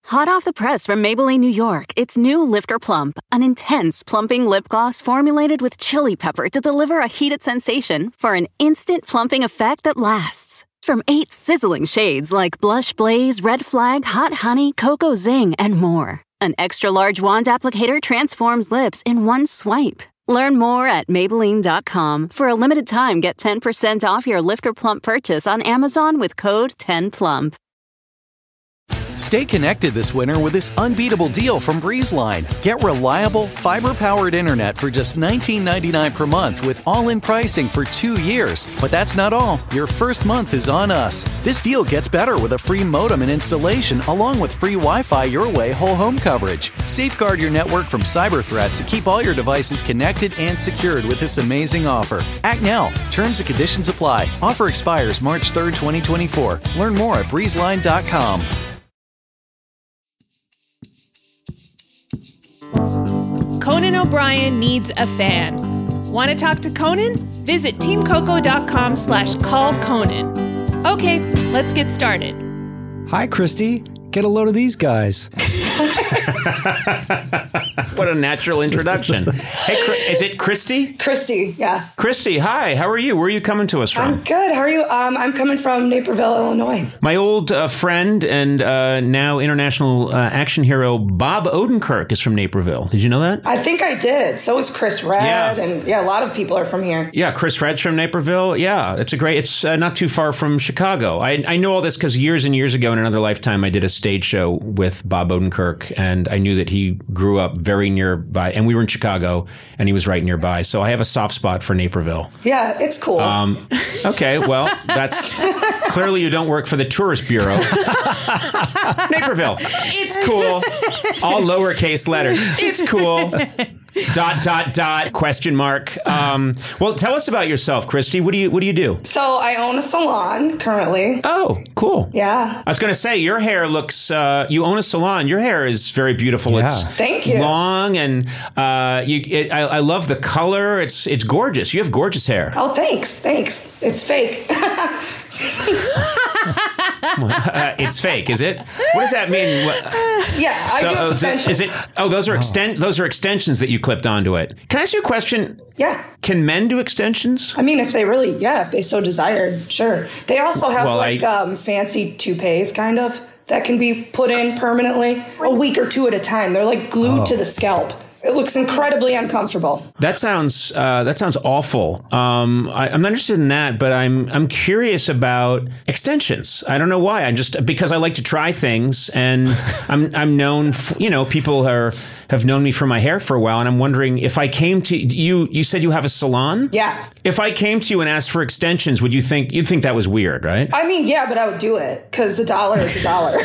Hot off the press from Maybelline, New York, it's new Lifter Plump, an intense plumping lip gloss formulated with chili pepper to deliver a heated sensation for an instant plumping effect that lasts. From 8 sizzling shades like Blush Blaze, Red Flag, Hot Honey, Cocoa Zing, and more. An extra-large wand applicator transforms lips in one swipe. Learn more at Maybelline.com. For a limited time, get 10% off your Lifter Plump purchase on Amazon with code 10PLUMP. Stay connected this winter with this unbeatable deal from BreezeLine. Get reliable, fiber-powered internet for just $19.99 per month with all-in pricing for 2 years. But that's not all. Your first month is on us. This deal gets better with a free modem and installation along with free Wi-Fi Your Way whole home coverage. Safeguard your network from cyber threats and keep all your devices connected and secured with this amazing offer. Act now. Terms and conditions apply. Offer expires March 3rd, 2024. Learn more at breezeline.com. Conan O'Brien needs a fan. Want to talk to Conan? Visit teamcoco.com/callconan. Okay, let's get started. Hi, Christy. Get a load of these guys. What a natural introduction. Hey, is it Christy? Christy, yeah. Christy, hi. How are you? Where are you coming to us from? I'm good. How are you? I'm coming from Naperville, Illinois. My old friend and now international action hero Bob Odenkirk is from Naperville. Did you know that? I think I did. So is Chris Redd. Yeah. And a lot of people are from here. Yeah, Chris Redd's from Naperville. Yeah, it's not too far from Chicago. I know all this because years and years ago in another lifetime, I did a stage show with Bob Odenkirk, and I knew that he grew up very nearby, and we were in Chicago, and he was right nearby. So I have a soft spot for Naperville. Yeah, it's cool. Okay, well, that's clearly you don't work for the Tourist Bureau. Naperville, it's cool. All lowercase letters. It's cool. ... question mark. Well, tell us about yourself, Christy. What do you do? So I own a salon currently. Oh, cool. Yeah. I was going to say, your hair looks, you own a salon. Your hair is very beautiful. Yeah. It's Thank you. long and I love the color. It's gorgeous. You have gorgeous hair. Oh, thanks. It's fake. It's fake, is it? What does that mean? Yeah, I do extensions. Is it? Oh, those are extensions that you clipped onto it. Can I ask you a question? Yeah. Can men do extensions? I mean, if they so desired, sure. They also have fancy toupees, kind of, that can be put in permanently a week or two at a time. They're like glued to the scalp. It looks incredibly uncomfortable. That sounds awful. I'm not interested in that, but I'm curious about extensions. I don't know why. Because I like to try things, and I'm known. People have known me for my hair for a while, and I'm wondering if I came to you. You said you have a salon. Yeah. If I came to you and asked for extensions, you'd think that was weird, right? I mean, yeah, but I would do it because $1 is $1.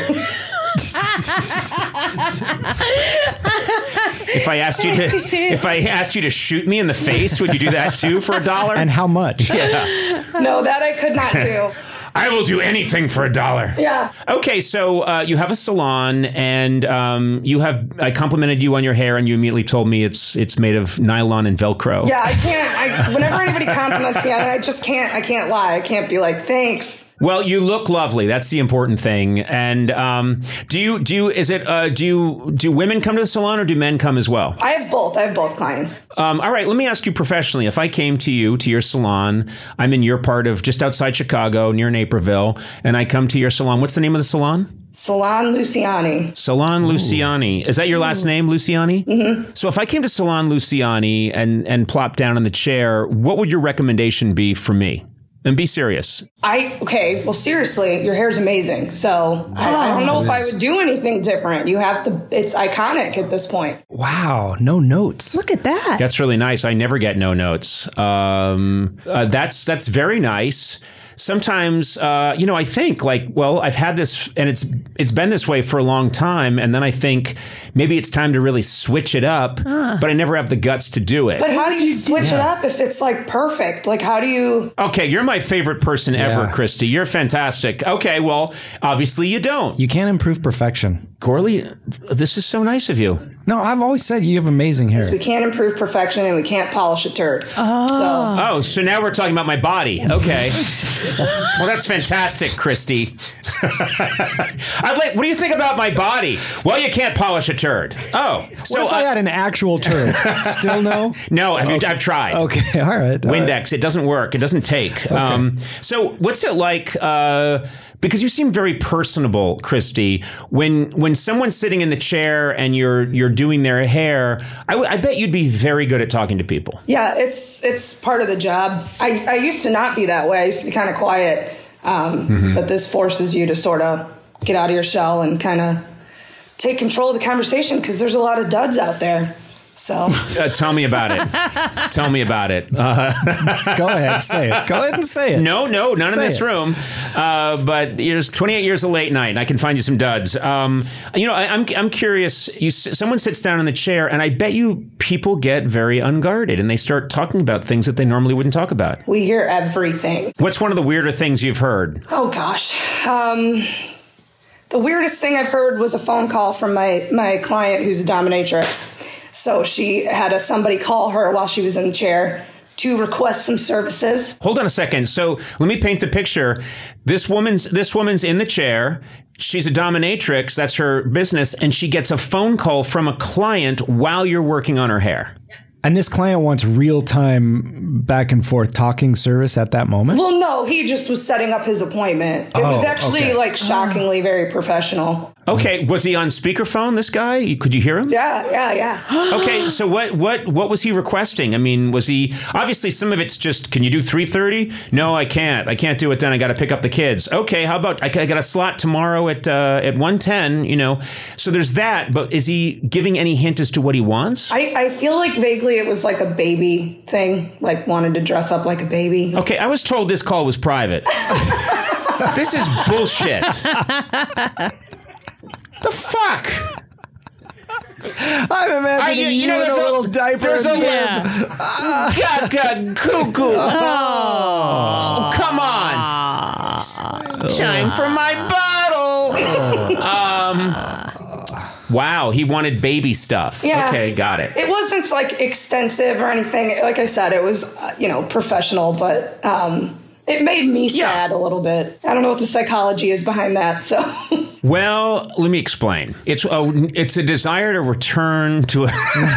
If I asked you to shoot me in the face, would you do that too for $1? And how much? Yeah. No, that I could not do. I will do anything for $1. Yeah. Okay, so you have a salon, and I complimented you on your hair, and you immediately told me it's made of nylon and Velcro. Yeah, I can't. Whenever anybody compliments me on it, I just can't. I can't lie. I can't be like, thanks. Well, you look lovely. That's the important thing. And do women come to the salon, or do men come as well? I have both. I have both clients. All right. Let me ask you professionally. If I came to your salon, I'm in your part of just outside Chicago, near Naperville, and I come to your salon. What's the name of the salon? Salon Luciani. Salon Luciani. Is that your last name, Luciani? Mm-hmm. So if I came to Salon Luciani and plopped down in the chair, what would your recommendation be for me? And be serious. Well, seriously, your hair's amazing. So I don't know if I would do anything different. It's iconic at this point. Wow, no notes. Look at that. That's really nice. I never get no notes. That's very nice. Sometimes, I think I've had this, and it's been this way for a long time, and then I think maybe it's time to really switch it up, but I never have the guts to do it. But how do you switch it up if it's perfect? How do you? Okay, you're my favorite person ever, Christy. You're fantastic. Okay, well, obviously you don't. You can't improve perfection. Corley, this is so nice of you. No, I've always said you have amazing hair. We can't improve perfection and we can't polish a turd. So now we're talking about my body. Okay. Well, that's fantastic, Christy. What do you think about my body? Well, you can't polish a turd. Oh. So what if I had an actual turd? Still no? No, I've tried. Okay, all right. Windex, it doesn't work. It doesn't take. Okay. So what's it like, because you seem very personable, Christy, when someone's sitting in the chair and you're doing their hair, I bet you'd be very good at talking to people. Yeah, it's part of the job. I used to not be that way. I used to be kind of quiet, but this forces you to sort of get out of your shell and kind of take control of the conversation because there's a lot of duds out there. So tell me about it. Tell me about it. Go ahead, say it. Go ahead and say it. No, none in this room. But there's 28 years of late night, and I can find you some duds. I'm curious. Someone sits down in the chair, and I bet you people get very unguarded, and they start talking about things that they normally wouldn't talk about. We hear everything. What's one of the weirder things you've heard? Oh gosh. The weirdest thing I've heard was a phone call from my client who's a dominatrix. So she had somebody call her while she was in the chair to request some services. Hold on a second. So let me paint the picture. This woman's in the chair. She's a dominatrix. That's her business. And she gets a phone call from a client while you're working on her hair. And this client wants real-time back and forth talking service at that moment? Well, no, he just was setting up his appointment. It was actually shockingly very professional. Okay, was he on speakerphone, this guy? Could you hear him? Yeah. Okay, so what was he requesting? I mean, was he, obviously some of it's just, can you do 3:30? No, I can't. I can't do it then. I got to pick up the kids. Okay, how about, I got a slot tomorrow at 1:10, So there's that, but is he giving any hint as to what he wants? I feel like vaguely it was like a baby thing, like wanted to dress up like a baby. Okay, I was told this call was private. This is bullshit. The fuck? I'm imagining you in a little diaper. There's a cuckoo. Oh, come on. Time for my bottle. Wow, he wanted baby stuff. Yeah. Okay, got it. It wasn't like extensive or anything. Like I said, it was, professional, but it made me sad a little bit. I don't know what the psychology is behind that, so... Well, let me explain. It's a desire to return to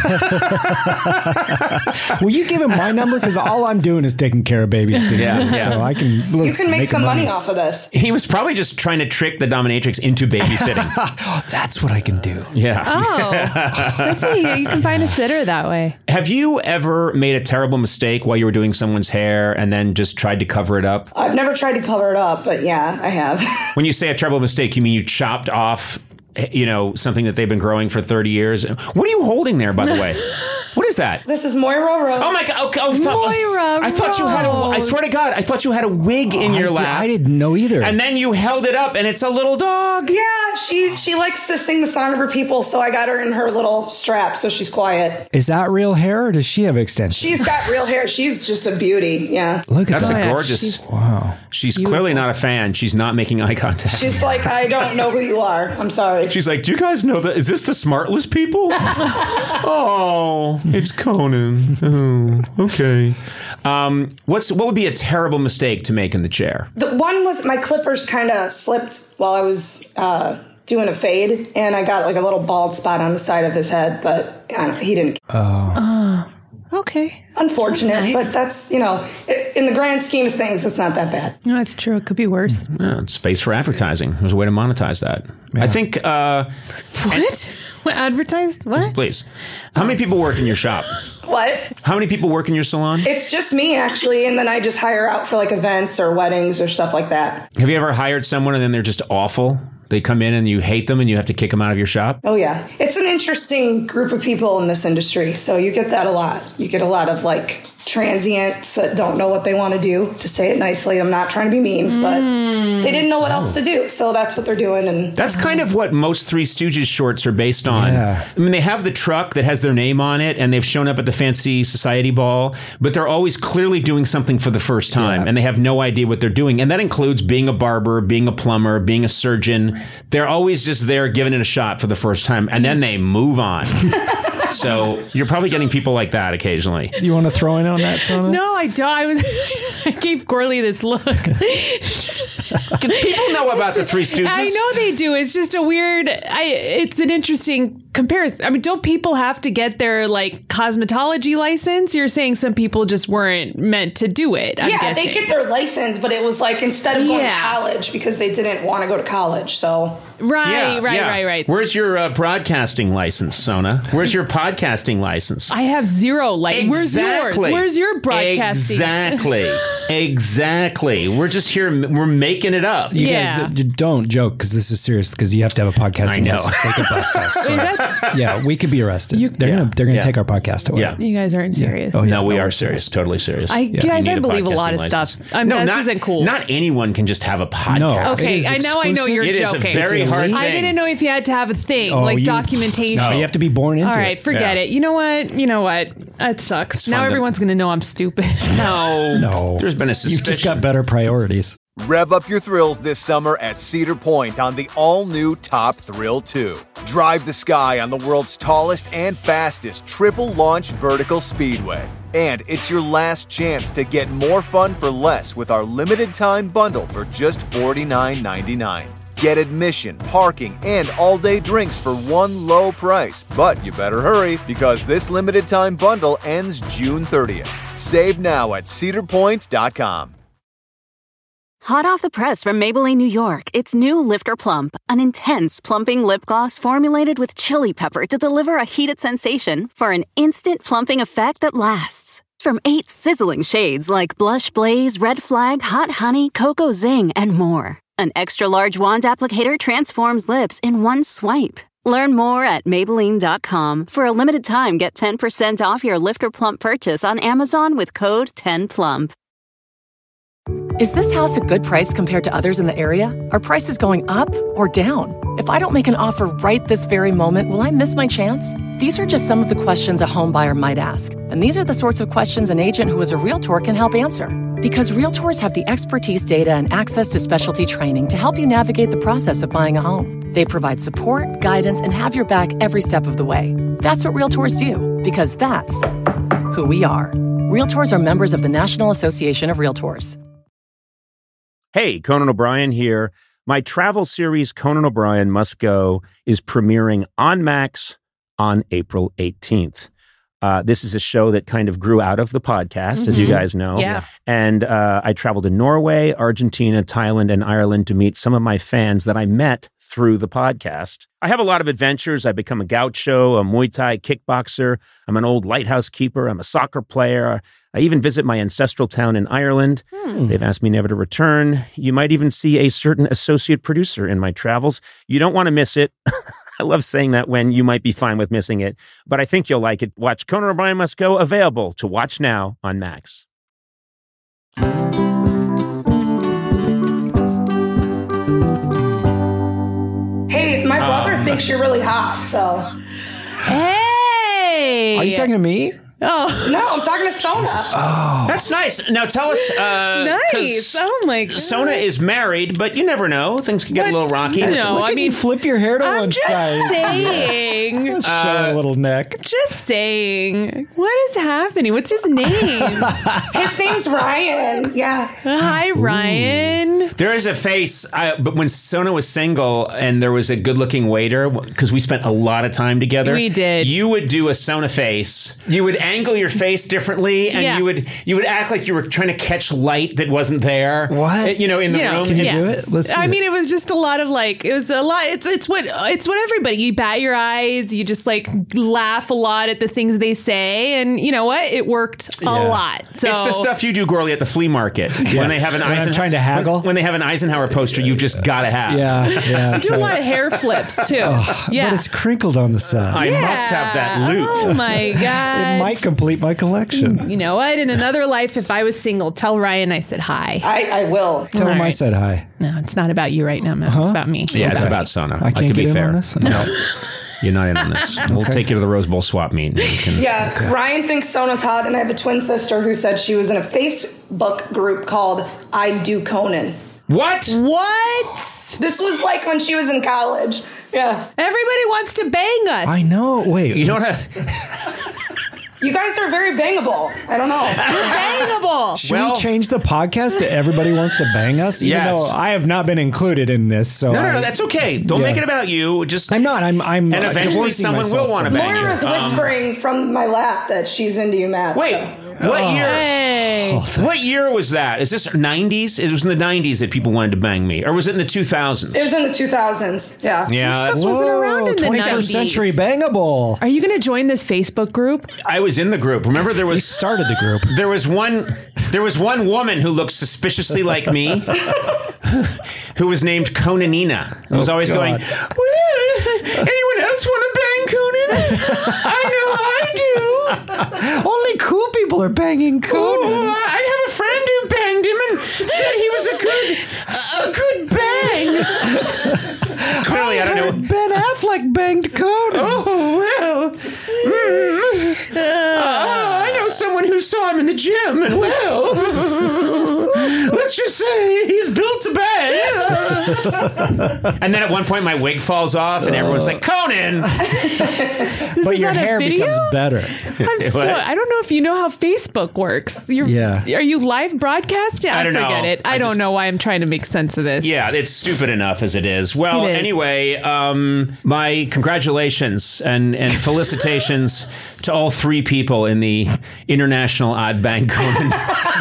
Will you give him my number? Because all I'm doing is taking care of babies these days. So I can... You can make some money off of this. He was probably just trying to trick the dominatrix into babysitting. That's what I can do. Yeah. Oh, that's you can find a sitter that way. Have you ever made a terrible mistake while you were doing someone's hair and then just tried to cover it up? I've never tried to cover it up, but yeah, I have. When you say a terrible mistake, you mean you chopped off, something that they've been growing for 30 years. What are you holding there, by the way? What is that? This is Moira Rose. Oh my God. Okay, Moira I thought you had I swear to God, I thought you had a wig in your lap. I didn't know either. And then you held it up and it's a little dog. Yeah, she likes to sing the song of her people, so I got her in her little strap so she's quiet. Is that real hair or does she have extensions? She's got real hair. She's just a beauty. Yeah. Look at that. That's a gorgeous. Wow. She's clearly not a fan. She's not making eye contact. She's like, I don't know who you are. I'm sorry. She's like, do you guys know that? Is this the Smartless people? Oh, it's Conan. Oh, okay. What would be a terrible mistake to make in the chair? The one was my clippers kind of slipped while I was doing a fade, and I got like a little bald spot on the side of his head, but he didn't. Okay. Unfortunate, but that's, in the grand scheme of things, it's not that bad. No, it's true. It could be worse. Yeah, it's space for advertising. There's a way to monetize that. Yeah. I think... What? Advertised? What? Please. How many people work in your shop? What? How many people work in your salon? It's just me, actually, and then I just hire out for like events or weddings or stuff like that. Have you ever hired someone and then they're just awful? They come in and you hate them and you have to kick them out of your shop? Oh, yeah. It's an interesting group of people in this industry, so you get that a lot. You get a lot of, transients that don't know what they want to do, to say it nicely. I'm not trying to be mean, but they didn't know what else to do. So that's what they're doing. And that's kind of what most Three Stooges shorts are based on. Yeah. I mean, they have the truck that has their name on it, and they've shown up at the fancy society ball, but they're always clearly doing something for the first time, and they have no idea what they're doing. And that includes being a barber, being a plumber, being a surgeon. They're always just there giving it a shot for the first time, and then they move on. So you're probably getting people like that occasionally. Do you want to throw in on that, Sona? No, I don't. I gave Gorley this look. People know about the Three Stooges. I know they do. It's just a weird. It's an interesting comparison. I mean, don't people have to get their like cosmetology license? You're saying some people just weren't meant to do it. I'm guessing. They get their license, but it was like instead of going to college because they didn't want to go to college. So right. Where's your broadcasting license, Sona? Where's your podcasting license? I have zero license. Where's yours? Where's your broadcasting? Exactly. We're just here. We're making it up. You guys don't joke because this is serious. Because you have to have a podcasting license. They could bust us. So, yeah, we could be arrested. They're gonna take our podcast away. Yeah. You guys aren't serious. Oh, no, we are serious. Totally serious. I believe a lot of stuff. This isn't cool. Not anyone can just have a podcast. No, okay, I know you're joking. It is a very hard thing. I didn't know if you had to have a thing like documentation. No, you have to be born into it. All right, forget it. You know what? That sucks. Now everyone's gonna know I'm stupid. No. There's been a suspicion. You've just got better priorities. Rev up your thrills this summer at Cedar Point on the all-new Top Thrill 2. Drive the sky on the world's tallest and fastest triple-launch vertical speedway. And it's your last chance to get more fun for less with our limited-time bundle for just $49.99. Get admission, parking, and all-day drinks for one low price. But you better hurry because this limited-time bundle ends June 30th. Save now at cedarpoint.com. Hot off the press from Maybelline, New York, it's new Lifter Plump, an intense plumping lip gloss formulated with chili pepper to deliver a heated sensation for an instant plumping effect that lasts. From 8 sizzling shades like Blush Blaze, Red Flag, Hot Honey, Cocoa Zing, and more. An extra-large wand applicator transforms lips in one swipe. Learn more at Maybelline.com. For a limited time, get 10% off your Lifter Plump purchase on Amazon with code 10PLUMP. Is this house a good price compared to others in the area? Are prices going up or down? If I don't make an offer right this very moment, will I miss my chance? These are just some of the questions a home buyer might ask. And these are the sorts of questions an agent who is a Realtor can help answer. Because Realtors have the expertise, data, and access to specialty training to help you navigate the process of buying a home. They provide support, guidance, and have your back every step of the way. That's what Realtors do, because that's who we are. Realtors are members of the National Association of Realtors. Hey, Conan O'Brien here. My travel series, Conan O'Brien Must Go, is premiering on Max on April 18th. This is a show that kind of grew out of the podcast, as you guys know. Yeah. And I traveled to Norway, Argentina, Thailand, and Ireland to meet some of my fans that I met through the podcast. I have a lot of adventures. I become a gaucho, a Muay Thai kickboxer. I'm an old lighthouse keeper. I'm a soccer player. I even visit my ancestral town in Ireland. They've asked me never to return. You might even see a certain associate producer in my travels. You don't want to miss it. I love saying that when you might be fine with missing it, but I think you'll like it. Watch Conan O'Brien Must Go, available to watch now on Max. Hey, my brother thinks you're really hot, so. Hey! Are you talking to me? Oh. No, I'm talking to Sona. Oh. That's nice. Now tell us. Nice. Oh my God. Sona is married, but you never know. Things can get a little rocky. No, I mean, flip your hair to one side. Saying. Show a little neck. Just saying. What is happening? What's his name? His name's Ryan. Yeah. Hi, Ryan. There is a face, but when Sona was single and there was a good-looking waiter, because we spent a lot of time together. We did. You would do a Sona face. You would angle your face differently, and you would act like you were trying to catch light that wasn't there. What? In the room. Can you do it? Let's see. It was just a lot of it was a lot. It's what everybody. You bat your eyes. You just laugh a lot at the things they say, and you know what? It worked a lot. So it's the stuff you do, Gorley, at the flea market when they have an I'm trying to haggle. When they have an Eisenhower poster, you've just got to have. Yeah. I do a lot of hair flips too. But it's crinkled on the side. I must have that loot. Oh my God. It might complete my collection. You know what? In another life, if I was single, tell Ryan I said hi. I will. Tell him I said hi. No, it's not about you right now, Matt. It's about me. Yeah, it's about Sona. I can't get in on this? No. You're not in on this. We'll take you to the Rose Bowl swap meet. Ryan thinks Sona's hot, and I have a twin sister who said she was in a Facebook group called I Do Conan. What? This was like when she was in college. Yeah. Everybody wants to bang us. I know. Wait. You know what? You guys are very bangable. I don't know. You're bangable. Should we change the podcast to Everybody Wants to Bang Us? Even though I have not been included in this. So No, that's okay. Don't make it about you. Just I'm not. I'm and eventually someone will want to bang you. Moira's whispering from my lap that she's into you, Matt. Wait. So. What year? Hey. What year was that? Is this 90s? It was in the 90s that people wanted to bang me. Or was it in the 2000s? It was in the 2000s. Yeah. Yeah. This wasn't around in the 21st 90s. century bangable. Are you going to join this Facebook group? I was in the group. Remember there was... We started the group. There was one woman who looked suspiciously like me who was named Conanina and was always going, anyone else want to bang Conan? I know I do. Only cool people are banging Conan. Oh, I have a friend who banged him and said he was a good bang. Clearly, I don't know. Ben Affleck banged Conan. Oh, well. I know someone who saw him in the gym, and well, let's just say he's built to bang. And then at one point, my wig falls off, and everyone's like, Conan! But your hair becomes better. I don't know if you know how Facebook works. Are you live broadcasting? I don't know. Forget it. I don't know why I'm trying to make sense of this. Yeah, it's stupid enough as it is. Well, anyway, my congratulations and felicitations to all three people in the International Odd Bang Conan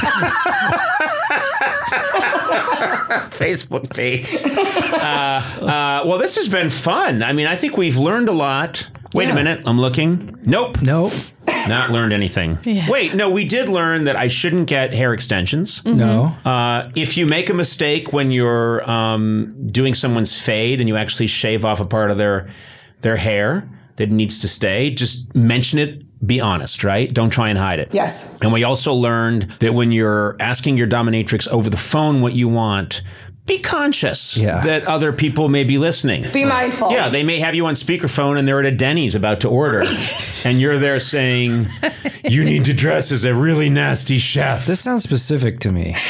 Facebook page. Well, this has been fun. I mean, I think we've learned a lot. Wait a minute. I'm looking. Nope. Not learned anything. Yeah. Wait, no, we did learn that I shouldn't get hair extensions. Mm-hmm. No. If you make a mistake when you're doing someone's fade and you actually shave off a part of their hair that needs to stay, just mention it. Be honest, right? Don't try and hide it. Yes. And we also learned that when you're asking your dominatrix over the phone what you want, be conscious that other people may be listening. Be mindful. Yeah, they may have you on speakerphone and they're at a Denny's about to order. And you're there saying, you need to dress as a really nasty chef. This sounds specific to me.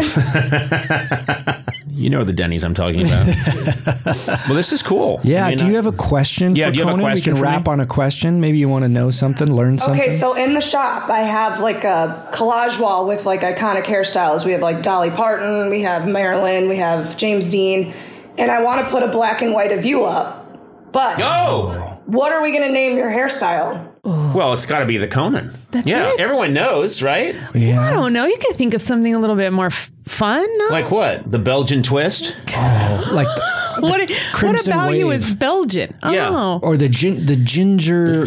You know the Denny's I'm talking about. Well, this is cool. Yeah. I mean, do you have a question for Conan? We can wrap on a question. Maybe you want to know something, learn something. Okay, so in the shop, I have like a collage wall with like iconic hairstyles. We have like Dolly Parton, we have Marilyn, we have James Dean, and I want to put a black and white of you up. But what are we going to name your hairstyle? Well, it's got to be the Conan. That's it? Everyone knows, right? Yeah. I don't know. You could think of something a little bit more fun. No? Like what? The Belgian twist? Like what about wave. you is Belgian? Yeah. Oh. Or the ginger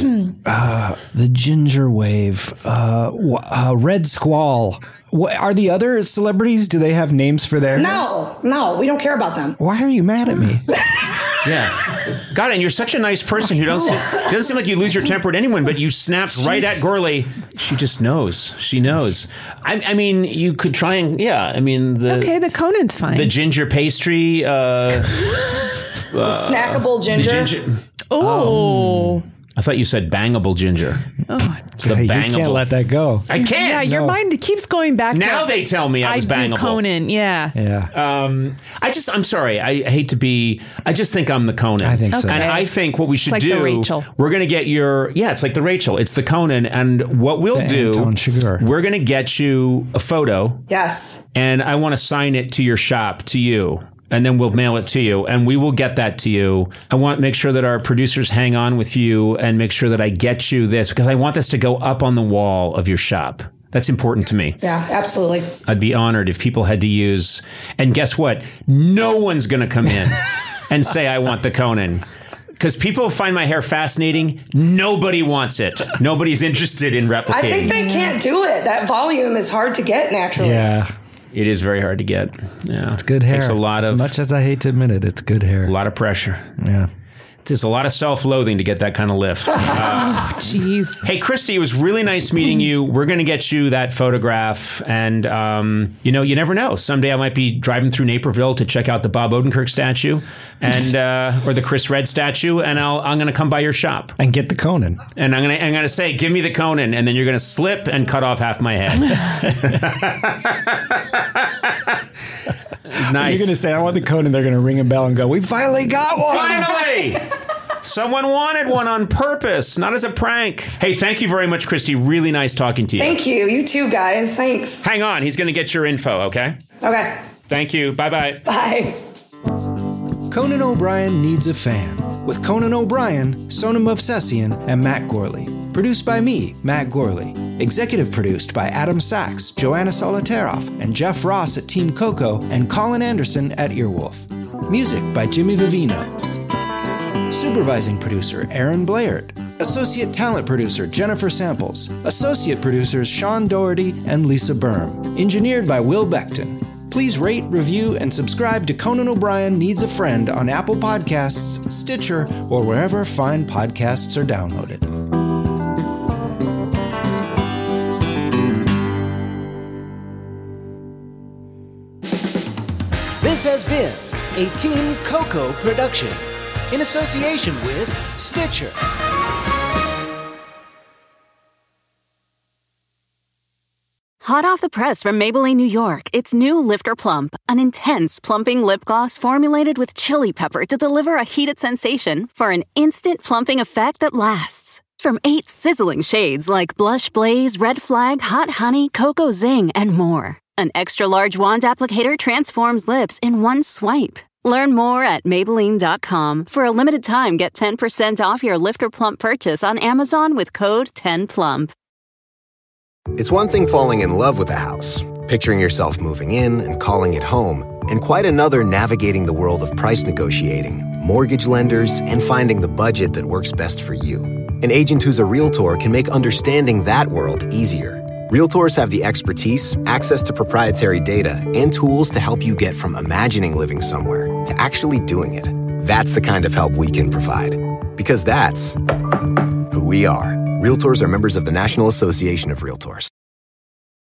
wave, Red Squall. What, are the other celebrities? Do they have names for their? No, we don't care about them. Why are you mad at me? Yeah. God, and you're such a nice person who doesn't seem like you lose your temper at anyone, but you snapped right at Gorley. She just knows. She knows. I mean, you could try and, the Conan's fine. The ginger pastry. The snackable ginger. Oh. I thought you said bangable ginger. Oh, the bangable. You can't let that go. I can't. Yeah, your mind keeps going back. Now they tell me I was bangable. Conan, yeah. I'm sorry. I hate to be. I just think I'm the Conan. I think so. And I think what we should do. The Rachel. We're going to get your. Yeah, it's like the Rachel. It's the Conan, and what we'll do. Anton Chigurh. We're going to get you a photo. Yes. And I want to sign it to your shop to you. And then we'll mail it to you, and we will get that to you. I want to make sure that our producers hang on with you and make sure that I get you this, because I want this to go up on the wall of your shop. That's important to me. Yeah, absolutely. I'd be honored if people had to use, and guess what? No one's going to come in and say, I want the Conan. Because people find my hair fascinating. Nobody wants it. Nobody's interested in replicating. I think they can't do it. That volume is hard to get naturally. Yeah. It is very hard to get. Yeah, it's good hair. Takes a lot as much as I hate to admit it, it's good hair. A lot of pressure. Yeah. It's a lot of self-loathing to get that kind of lift. Jeez. Hey, Christy, it was really nice meeting you. We're going to get you that photograph. And, you never know. Someday I might be driving through Naperville to check out the Bob Odenkirk statue and or the Chris Redd statue. And I'm going to come by your shop. And get the Conan. And I'm going to say, give me the Conan. And then you're going to slip and cut off half my head. Nice. You're going to say, I want the Conan. They're going to ring a bell and go, we finally got one. Finally! Someone wanted one on purpose, not as a prank. Hey, thank you very much, Christy. Really nice talking to you. Thank you. You too, guys. Thanks. Hang on. He's going to get your info, okay? Okay. Thank you. Bye-bye. Bye. Conan O'Brien Needs a Fan with Conan O'Brien, Sonam Movsesian, and Matt Gorley. Produced by me, Matt Gorley. Executive produced by Adam Sachs, Joanna Solotaroff, and Jeff Ross at Team Coco, and Colin Anderson at Earwolf. Music by Jimmy Vivino. Supervising producer Aaron Blaird. Associate talent producer Jennifer Samples. Associate producers Sean Doherty and Lisa Berm. Engineered by Will Beckton. Please rate, review, and subscribe to Conan O'Brien Needs a Friend on Apple Podcasts, Stitcher, or wherever fine podcasts are downloaded. This has been a Team Coco production in association with Stitcher. Hot off the press from Maybelline, New York, it's new Lifter Plump, an intense plumping lip gloss formulated with chili pepper to deliver a heated sensation for an instant plumping effect that lasts. From 8 sizzling shades like Blush Blaze, Red Flag, Hot Honey, Cocoa Zing, and more. An extra-large wand applicator transforms lips in one swipe. Learn more at Maybelline.com. For a limited time, get 10% off your Lifter Plump purchase on Amazon with code 10PLUMP. It's one thing falling in love with a house, picturing yourself moving in and calling it home, and quite another navigating the world of price negotiating, mortgage lenders, and finding the budget that works best for you. An agent who's a Realtor can make understanding that world easier. Realtors have the expertise, access to proprietary data, and tools to help you get from imagining living somewhere to actually doing it. That's the kind of help we can provide. Because that's who we are. Realtors are members of the National Association of Realtors.